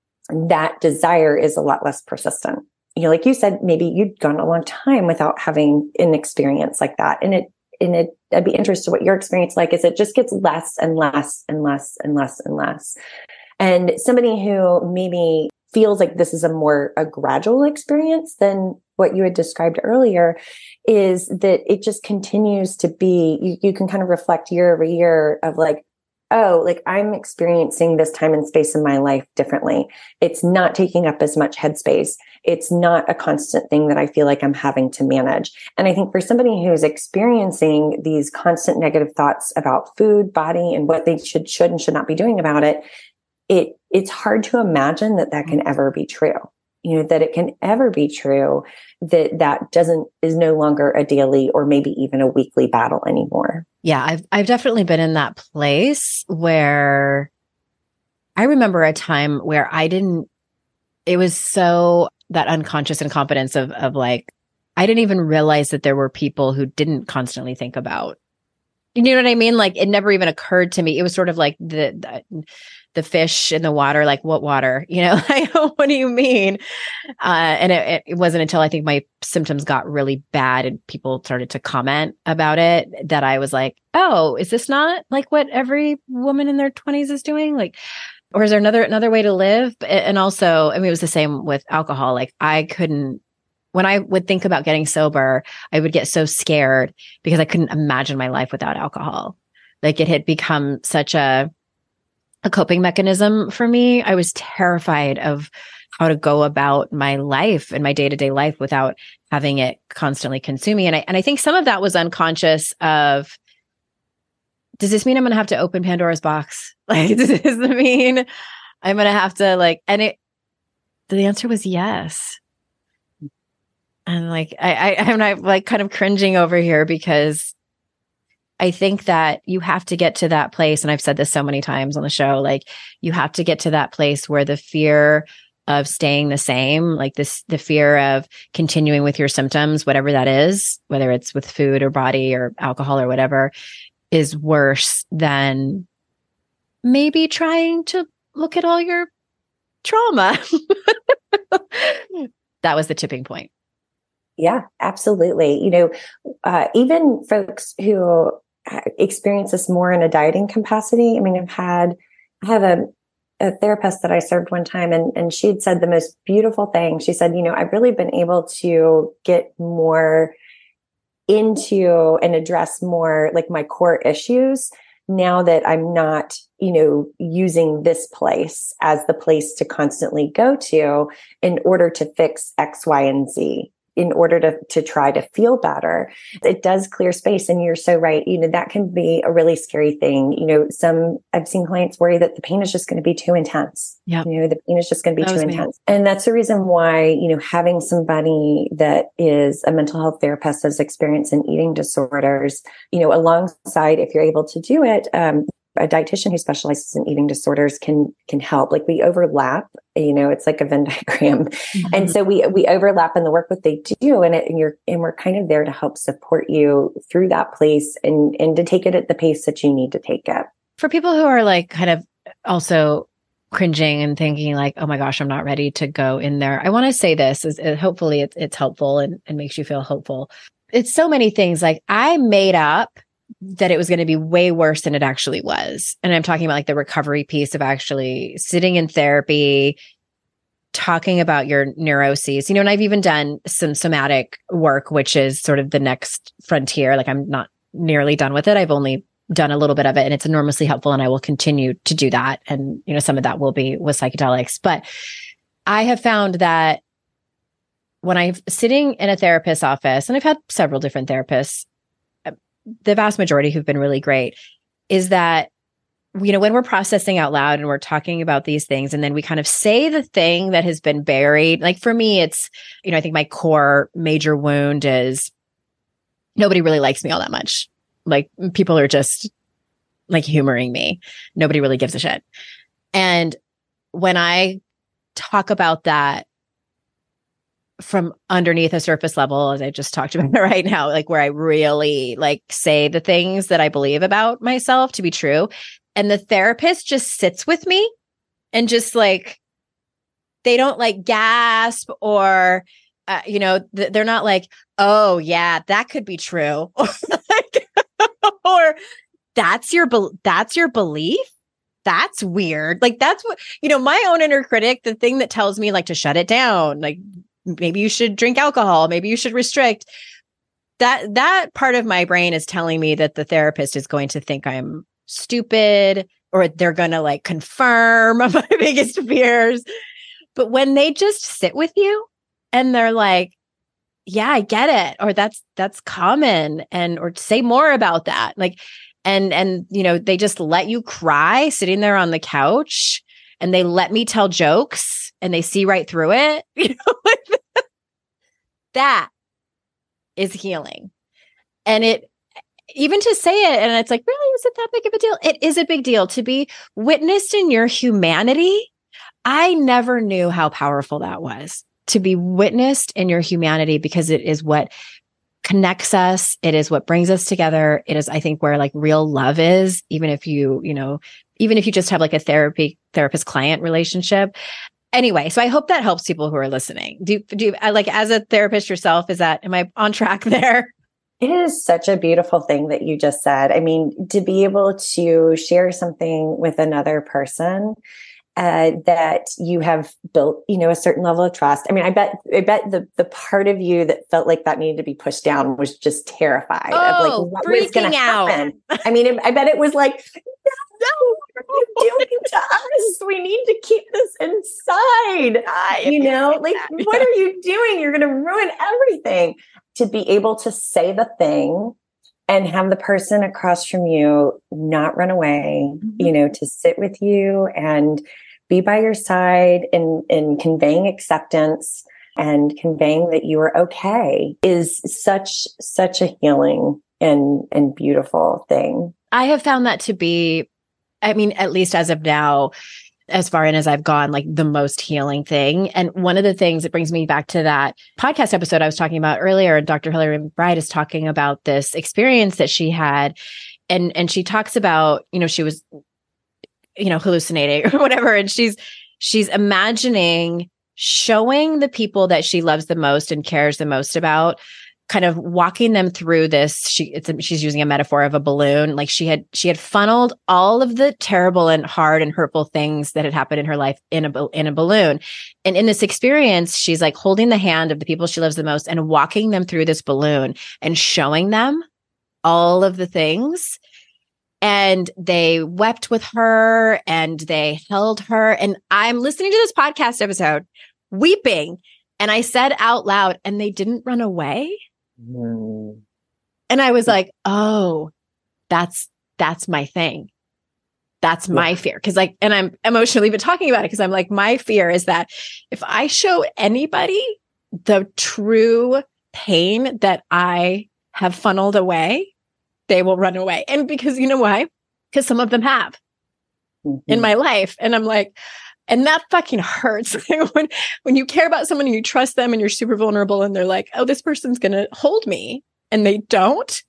that desire is a lot less persistent. You know, like you said, maybe you'd gone a long time without having an experience like that. And it, and it, I'd be interested what your experience like is. It just gets less and less and less and less and less. And somebody who maybe feels like this is a more a gradual experience than what you had described earlier is that it just continues to be, you, you can kind of reflect year over year of like, oh, like I'm experiencing this time and space in my life differently. It's not taking up as much headspace. It's not a constant thing that I feel like I'm having to manage. And I think for somebody who's experiencing these constant negative thoughts about food, body, and what they should, should and should not be doing about it, it, it's hard to imagine that that can ever be true. You know, that it can ever be true that that doesn't, is no longer a daily or maybe even a weekly battle anymore. Yeah, I've, I've definitely been in that place where I remember a time where I didn't, it was so that unconscious incompetence of, of like, I didn't even realize that there were people who didn't constantly think about You know what I mean? Like it never even occurred to me. It was sort of like the, the, the fish in the water, like what water, you know, like, what do you mean? Uh, and it, it wasn't until I think my symptoms got really bad and people started to comment about it that I was like, oh, is this not like what every woman in their twenties is doing? Like, or is there another, another way to live? And also, I mean, it was the same with alcohol. Like I couldn't, when I would think about getting sober, I would get so scared because I couldn't imagine my life without alcohol. Like it had become such a, a coping mechanism for me. I was terrified of how to go about my life and my day-to-day life without having it constantly consume me. And I, and I think some of that was unconscious of, does this mean I'm going to have to open Pandora's box? Like, does this mean I'm going to have to like, and it, the answer was yes. And like, I, I, I'm not like kind of cringing over here because I think that you have to get to that place. And I've said this so many times on the show, like you have to get to that place where the fear of staying the same, like this, the fear of continuing with your symptoms, whatever that is, whether it's with food or body or alcohol or whatever, is worse than maybe trying to look at all your trauma. That was the tipping point. Yeah, absolutely. You know, uh, even folks who experience this more in a dieting capacity. I mean, I've had, I have a, a therapist that I served one time and, and she'd said the most beautiful thing. She said, you know, I've really been able to get more into and address more like my core issues now that I'm not, you know, using this place as the place to constantly go to in order to fix X, Y, and Z. In order to, to try to feel better. It does clear space. And you're so right. You know, that can be a really scary thing. You know, some, I've seen clients worry that the pain is just going to be too intense. Yeah. You know, the pain is just going to be That too intense. Me. And that's the reason why, you know, having somebody that is a mental health therapist that's experienced in eating disorders, you know, alongside, if you're able to do it, um, a dietitian who specializes in eating disorders can can help. Like we overlap, you know, it's like a Venn diagram. Mm-hmm. And so we we overlap in the work what they do, and it and you're and we're kind of there to help support you through that place and and to take it at the pace that you need to take it. For people who are like kind of also cringing and thinking like, oh my gosh, I'm not ready to go in there. I want to say this is uh, hopefully it's it's helpful and, and makes you feel hopeful. It's so many things. Like I made up that it was going to be way worse than it actually was. And I'm talking about like the recovery piece of actually sitting in therapy, talking about your neuroses, you know, and I've even done some somatic work, which is sort of the next frontier. Like I'm not nearly done with it. I've only done a little bit of it and it's enormously helpful. And I will continue to do that. And, you know, some of that will be with psychedelics, but I have found that when I'm sitting in a therapist's office, and I've had several different therapists, the vast majority who've been really great, is that, you know, when we're processing out loud and we're talking about these things, and then we kind of say the thing that has been buried. Like for me, it's, you know, I think my core major wound is nobody really likes me all that much. Like people are just like humoring me. Nobody really gives a shit. And when I talk about that from underneath a surface level, as I just talked about right now, like where I really like say the things that I believe about myself to be true. And the therapist just sits with me and just like, they don't like gasp or, uh, you know, th- they're not like, oh yeah, that could be true. Or, like, or that's your, be- that's your belief. That's weird. Like that's what, you know, my own inner critic, the thing that tells me like to shut it down, like, maybe you should drink alcohol. Maybe you should restrict. That that part of my brain is telling me that the therapist is going to think I'm stupid or they're going to like confirm my biggest fears. But when they just sit with you and they're like, yeah, I get it. Or that's that's common. And or say more about that. Like, and and you know, they just let you cry sitting there on the couch and they let me tell jokes. And they see right through it, you know, like that is healing. And it, even to say it, and it's like, really, is it that big of a deal? It is a big deal to be witnessed in your humanity. I never knew how powerful that was, to be witnessed in your humanity, because it is what connects us. It is what brings us together. It is, I think, where like real love is, even if you, you know, even if you just have like a therapy, therapist client relationship. Anyway, so I hope that helps people who are listening. Do, do you, like, as a therapist yourself, is that, am I on track there? It is such a beautiful thing that you just said. I mean, to be able to share something with another person uh, that you have built, you know, a certain level of trust. I mean, I bet, I bet the the part of you that felt like that needed to be pushed down was just terrified oh, of like what was going to happen. I mean, it, I bet it was like, no, what are you doing to us? We need to keep this inside. You know, like, what are you doing? You're going to ruin everything. To be able to say the thing and have the person across from you not run away, mm-hmm. you know, to sit with you and be by your side and, and conveying acceptance and conveying that you are okay is such, such a healing and, and beautiful thing. I have found that to be, I mean, at least as of now, as far in as I've gone, like the most healing thing. And one of the things that brings me back to that podcast episode I was talking about earlier, and Doctor Hillary McBride is talking about this experience that she had. And, and she talks about, you know, she was, you know, hallucinating or whatever. And she's, she's imagining showing the people that she loves the most and cares the most about, kind of walking them through this. She, it's a, she's using a metaphor of a balloon. Like she had, she had funneled all of the terrible and hard and hurtful things that had happened in her life in a, in a balloon. And in this experience, she's like holding the hand of the people she loves the most and walking them through this balloon and showing them all of the things. And they wept with her and they held her. And I'm listening to this podcast episode weeping. And I said out loud, and they didn't run away. Mm. And I was like, oh, that's, that's my thing. That's yeah. my fear. Cause like, and I'm emotionally been talking about it. Cause I'm like, my fear is that if I show anybody the true pain that I have funneled away, they will run away. And because you know why? Because some of them have mm-hmm. in my life. And I'm like, and that fucking hurts when, when you care about someone and you trust them and you're super vulnerable and they're like, oh, this person's going to hold me and they don't.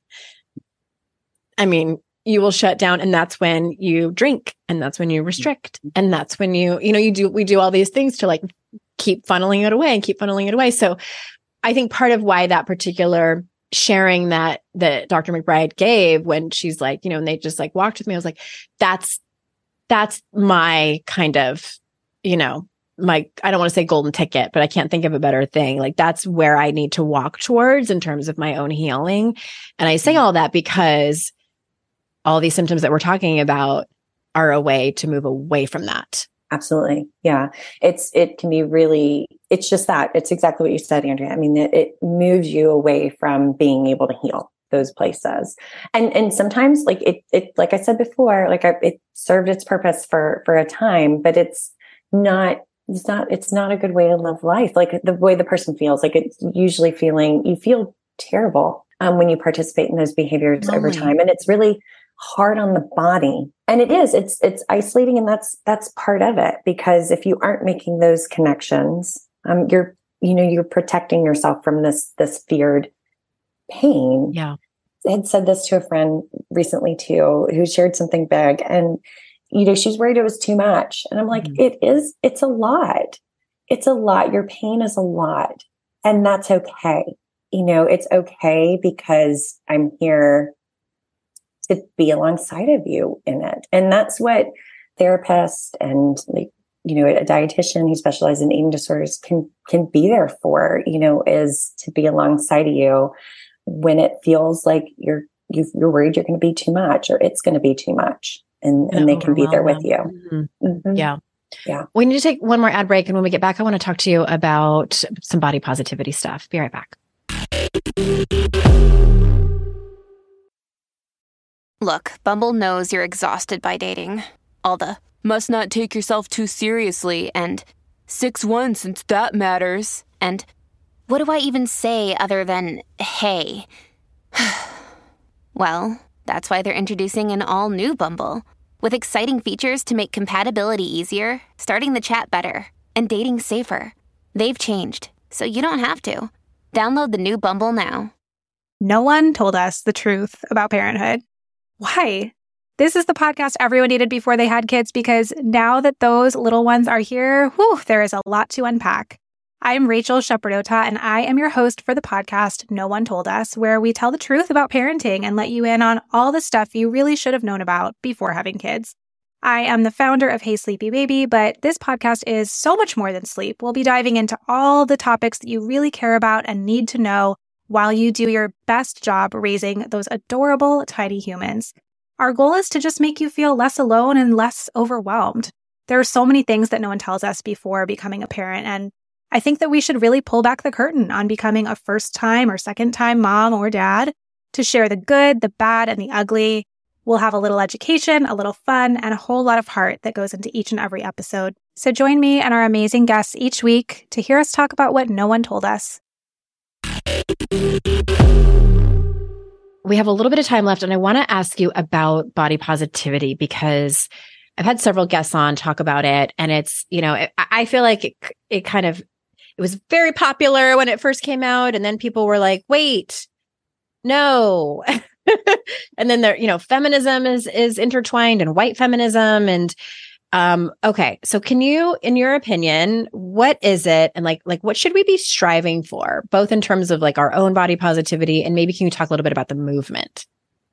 I mean, you will shut down. And that's when you drink and that's when you restrict. And that's when you, you know, you do, we do all these things to like keep funneling it away and keep funneling it away. So I think part of why that particular sharing that, that Doctor McBride gave when she's like, you know, and they just like walked with me, I was like, that's, that's my kind of, you know, my, I don't want to say golden ticket, but I can't think of a better thing. Like that's where I need to walk towards in terms of my own healing. And I say all that because all these symptoms that we're talking about are a way to move away from that. Absolutely. Yeah. It's, it can be really, it's just that. It's exactly what you said, Andrea. I mean, it, it moves you away from being able to heal those places. And, and sometimes like it, it, like I said before, like I, it served its purpose for, for a time, but it's not, it's not, it's not a good way to live life. Like the way the person feels, like it's usually feeling, you feel terrible um, when you participate in those behaviors oh, over time. And it's really hard on the body. And it is, it's, it's isolating. And that's, that's part of it, because if you aren't making those connections, um, you're, you know, you're protecting yourself from this, this feared pain. Yeah. I had said this to a friend recently too, who shared something big, and, you know, she's worried it was too much. And I'm like, mm-hmm. it is, it's a lot. It's a lot. Your pain is a lot. And that's okay. You know, it's okay because I'm here to be alongside of you in it. And that's what therapists and like, you know, a dietitian who specializes in eating disorders can, can be there for, you know, is to be alongside of you when it feels like you're, you've, you're worried you're going to be too much or it's going to be too much. And, and they can be there with you. Mm-hmm. Mm-hmm. Yeah. Yeah. We need to take one more ad break. And when we get back, I want to talk to you about some body positivity stuff. Be right back. Look, Bumble knows you're exhausted by dating. All the must not take yourself too seriously and six one since that matters. And what do I even say other than, hey? Well, that's why they're introducing an all-new Bumble, with exciting features to make compatibility easier, starting the chat better, and dating safer. They've changed, so you don't have to. Download the new Bumble now. No one told us the truth about parenthood. Why? This is the podcast everyone needed before they had kids, because now that those little ones are here, whew, there is a lot to unpack. I'm Rachel Shepardota, and I am your host for the podcast No One Told Us, where we tell the truth about parenting and let you in on all the stuff you really should have known about before having kids. I am the founder of Hey Sleepy Baby, but this podcast is so much more than sleep. We'll be diving into all the topics that you really care about and need to know while you do your best job raising those adorable, tiny humans. Our goal is to just make you feel less alone and less overwhelmed. There are so many things that no one tells us before becoming a parent, and I think that we should really pull back the curtain on becoming a first-time or second-time mom or dad to share the good, the bad, and the ugly. We'll have a little education, a little fun, and a whole lot of heart that goes into each and every episode. So join me and our amazing guests each week to hear us talk about what no one told us. We have a little bit of time left, and I want to ask you about body positivity, because I've had several guests on talk about it, and it's, you know, it, I feel like it, it kind of, it was very popular when it first came out, and then people were like, wait, no. And then there, you know, feminism is is intertwined, and white feminism, and um, okay. So can you, in your opinion, what is it, and like like what should we be striving for, both in terms of like our own body positivity, and maybe can you talk a little bit about the movement?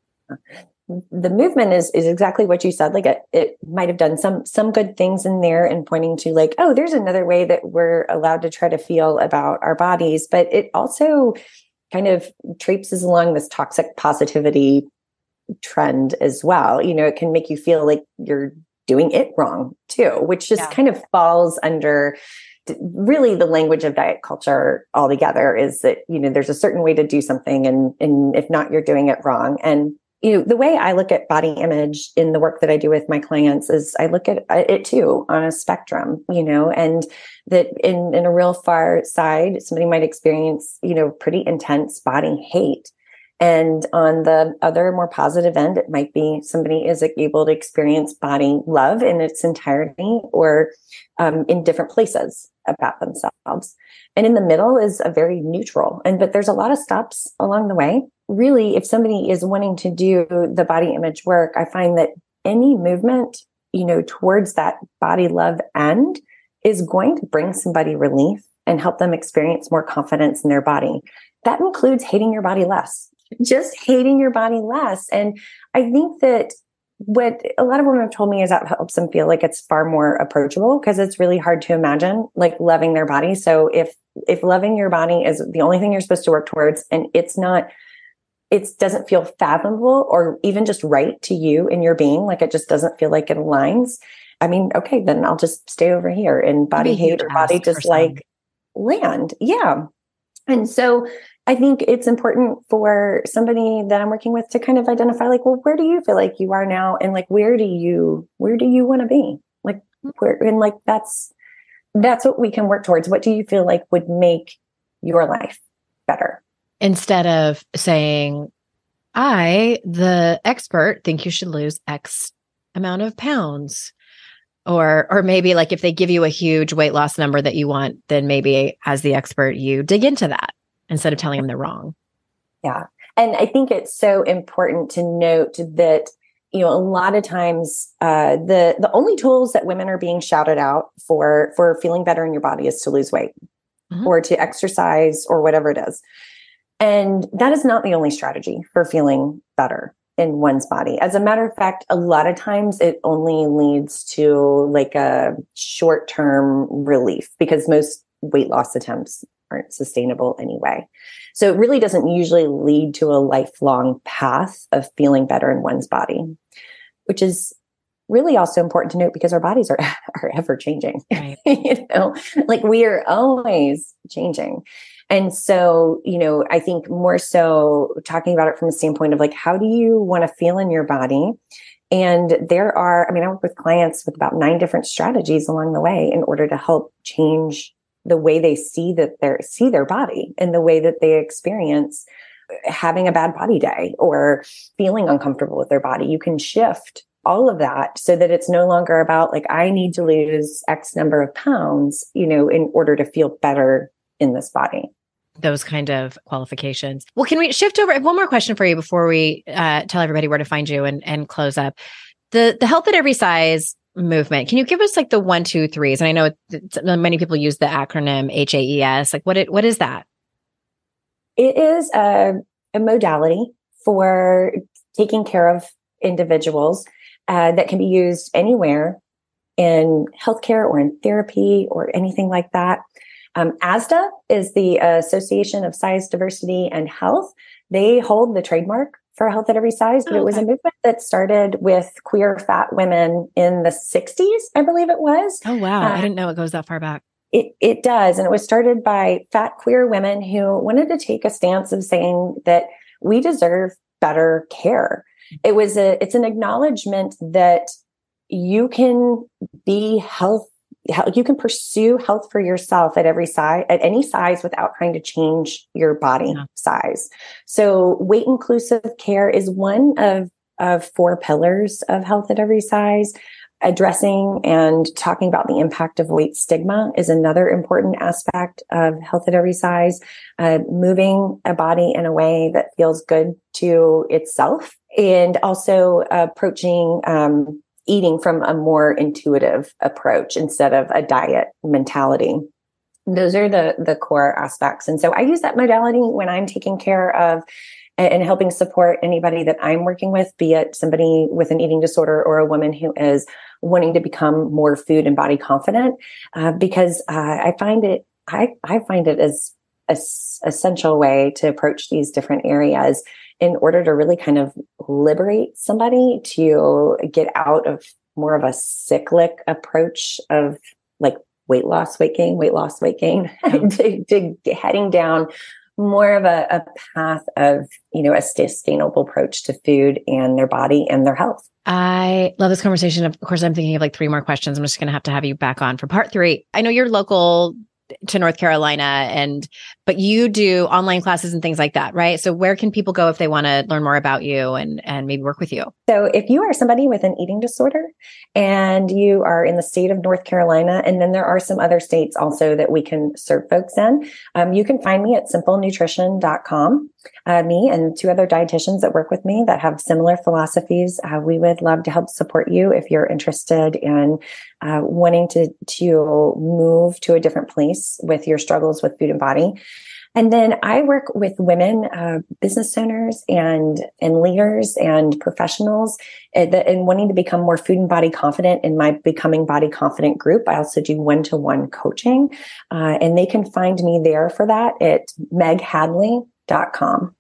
The movement is is exactly what you said. Like it, it might have done some some good things in there and pointing to like, oh, there's another way that we're allowed to try to feel about our bodies. But it also kind of traipses along this toxic positivity trend as well. You know, it can make you feel like you're doing it wrong too, which just yeah. kind of falls under really the language of diet culture altogether, is that, you know, there's a certain way to do something, and, and if not, you're doing it wrong. And you know, the way I look at body image in the work that I do with my clients is I look at it too on a spectrum, you know, and that in, in a real far side, somebody might experience, you know, pretty intense body hate. And on the other more positive end, it might be somebody is able to experience body love in its entirety, or um, in different places about themselves. And in the middle is a very neutral. And, but there's a lot of stops along the way. Really, if somebody is wanting to do the body image work, I find that any movement, you know, towards that body love end is going to bring somebody relief and help them experience more confidence in their body. That includes hating your body less, just hating your body less. And I think that what a lot of women have told me is that helps them feel like it's far more approachable, because it's really hard to imagine like loving their body. So if, if loving your body is the only thing you're supposed to work towards, and it's not, it doesn't feel fathomable or even just right to you in your being, like it just doesn't feel like it aligns. I mean, okay, then I'll just stay over here and body hate or body just like land. Yeah. And so I think it's important for somebody that I'm working with to kind of identify like, well, where do you feel like you are now? And like, where do you, where do you want to be? Like, where, and like, that's, that's what we can work towards. What do you feel like would make your life better? Instead of saying, I, the expert, think you should lose X amount of pounds. Or, or maybe like if they give you a huge weight loss number that you want, then maybe as the expert, you dig into that instead of telling them they're wrong. Yeah. And I think it's so important to note that, you know, a lot of times, uh, the, the only tools that women are being shouted out for, for feeling better in your body is to lose weight mm-hmm. or to exercise or whatever it is. And that is not the only strategy for feeling better in one's body. As a matter of fact, a lot of times it only leads to like a short-term relief, because most weight loss attempts aren't sustainable anyway. So it really doesn't usually lead to a lifelong path of feeling better in one's body, which is really also important to note because our bodies are, are ever changing. Right. You know, like we are always changing. And so, you know, I think more so talking about it from a standpoint of like, how do you want to feel in your body? And there are, I mean, I work with clients with about nine different strategies along the way in order to help change the way they see that they see their body and the way that they experience having a bad body day or feeling uncomfortable with their body. You can shift all of that so that it's no longer about like, I need to lose X number of pounds, you know, in order to feel better in this body. those kind of qualifications. Well, can we shift over? I have one more question for you before we uh, tell everybody where to find you and, and close up. The the Health at Every Size movement. Can you give us like the one, two, threes? And I know it's, it's, many people use the acronym H A E S. Like what it, what is that? It is a, a modality for taking care of individuals uh, that can be used anywhere in healthcare or in therapy or anything like that. Um, A S D A is the Association of Size, Diversity, and Health. They hold the trademark for Health at Every Size, but oh, okay. It was a movement that started with queer fat women in the sixties, I believe it was. Oh, wow. Uh, I didn't know it goes that far back. It it does. And it was started by fat queer women who wanted to take a stance of saying that we deserve better care. It was a, it's an acknowledgement that you can be health, you can pursue health for yourself at every size, at any size without trying to change your body yeah. size. So weight inclusive care is one of, of four pillars of Health at Every Size. Addressing and talking about the impact of weight stigma is another important aspect of Health at Every Size. Uh, moving a body in a way that feels good to itself, and also approaching um, eating from a more intuitive approach instead of a diet mentality. Those are the the core aspects. And so I use that modality when I'm taking care of and helping support anybody that I'm working with, be it somebody with an eating disorder or a woman who is wanting to become more food and body confident, uh, because uh, I find it, I, I find it as a s- essential way to approach these different areas in order to really kind of liberate somebody to get out of more of a cyclic approach of like weight loss, weight gain, weight loss, weight gain, mm-hmm. to, to heading down more of a, a path of, you know, a sustainable approach to food and their body and their health. I love this conversation. Of course, I'm thinking of like three more questions. I'm just going to have to have you back on for part three. I know you're local to North Carolina, and but you do online classes and things like that, right? So where can people go if they want to learn more about you and and maybe work with you? So if you are somebody with an eating disorder and you are in the state of North Carolina, and then there are some other states also that we can serve folks in, um, you can find me at simple nutrition dot com. Uh, me and two other dietitians that work with me that have similar philosophies. Uh, we would love to help support you if you're interested in uh, wanting to, to move to a different place with your struggles with food and body. And then I work with women, uh, business owners and, and leaders and professionals and, and wanting to become more food and body confident in my Becoming Body Confident group. I also do one-to-one coaching, uh, and they can find me there for that at meg hadley dot com.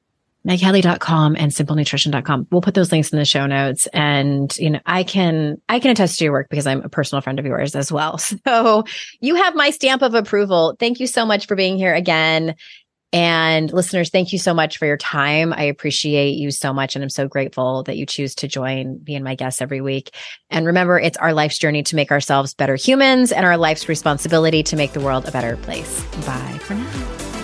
meg hadley dot com and simple nutrition dot com. We'll put those links in the show notes. And, you know, I can, I can attest to your work because I'm a personal friend of yours as well. So you have my stamp of approval. Thank you so much for being here again. And listeners, thank you so much for your time. I appreciate you so much. And I'm so grateful that you choose to join, being my guest every week. And remember, it's our life's journey to make ourselves better humans and our life's responsibility to make the world a better place. Bye for now.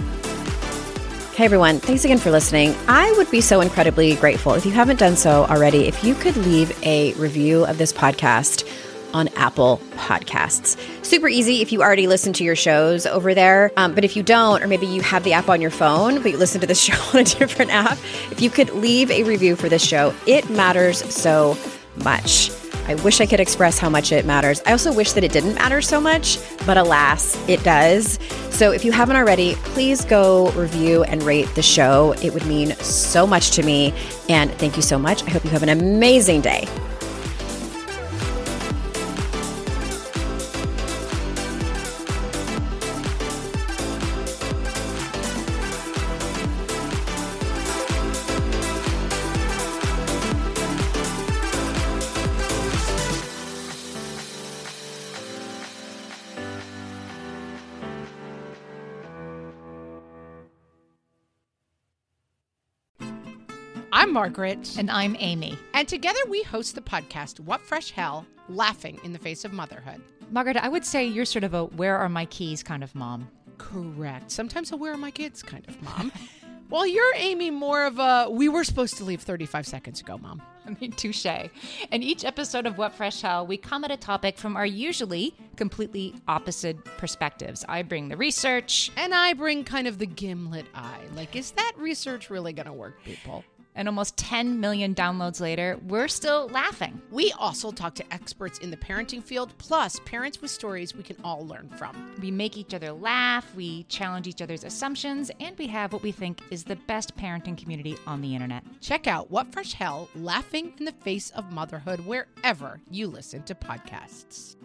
Hey everyone, thanks again for listening. I would be so incredibly grateful if you haven't done so already, if you could leave a review of this podcast on Apple Podcasts. Super easy if you already listen to your shows over there. Um, but if you don't, or maybe you have the app on your phone, but you listen to this show on a different app, if you could leave a review for this show, it matters so much. I wish I could express how much it matters. I also wish that it didn't matter so much, but alas, it does. So if you haven't already, please go review and rate the show. It would mean so much to me. And thank you so much. I hope you have an amazing day. I'm Margaret. And I'm Amy. And together we host the podcast, What Fresh Hell? Laughing in the Face of Motherhood. Margaret, I would say you're sort of a where are my keys kind of mom. Correct. Sometimes a where are my kids kind of mom. Well, you're, Amy, more of a we were supposed to leave thirty-five seconds ago, mom. I mean, touche. In each episode of What Fresh Hell, we come at a topic from our usually completely opposite perspectives. I bring the research. And I bring kind of the gimlet eye. Like, is that research really going to work, people? And almost ten million downloads later, we're still laughing. We also talk to experts in the parenting field, plus parents with stories we can all learn from. We make each other laugh, we challenge each other's assumptions, and we have what we think is the best parenting community on the internet. Check out What Fresh Hell, Laughing in the Face of Motherhood, wherever you listen to podcasts.